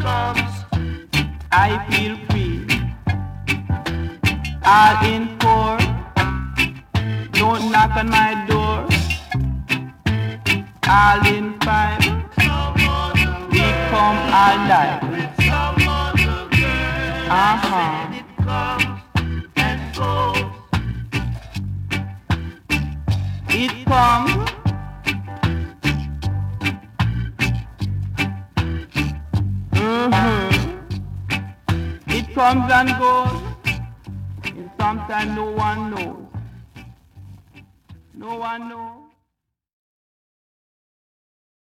I feel free. All in four, don't knock on my door. All in five, we come alive. It comes. It comes and goes. And sometimes no one knows. No one knows.